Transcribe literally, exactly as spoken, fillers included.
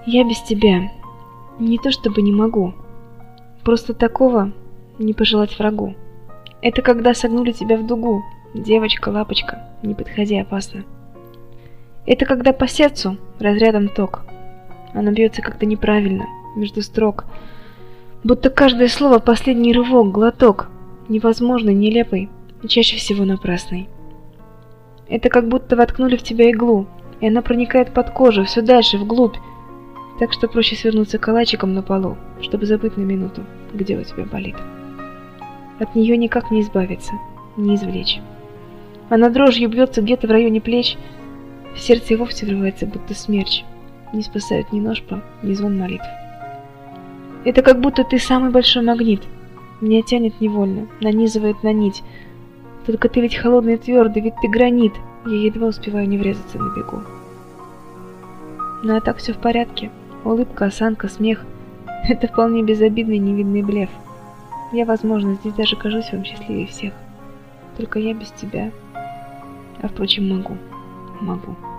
Я без тебя не то чтобы не могу, просто такого не пожелать врагу. Это когда согнули тебя в дугу, девочка, лапочка, не подходи, опасно. Это когда по сердцу разрядом ток, оно бьется как-то неправильно, между строк, будто каждое слово последний рывок, глоток, невозможный, нелепый и чаще всего напрасный. Это как будто воткнули в тебя иглу, и она проникает под кожу, все дальше, вглубь, так что проще свернуться калачиком на полу, чтобы забыть на минуту, где у тебя болит. От нее никак не избавиться, не извлечь. Она дрожью бьется где-то в районе плеч, в сердце и вовсе врывается, будто смерч. Не спасают ни ножпа, ни звон молитв. Это как будто ты самый большой магнит, меня тянет невольно, нанизывает на нить. Только ты ведь холодный и твердый, ведь ты гранит, я едва успеваю не врезаться на бегу. Ну а так все в порядке. Улыбка, осанка, смех — это вполне безобидный невидный блеф. Я, возможно, здесь даже кажусь вам счастливее всех. Только я без тебя. А впрочем, могу, могу.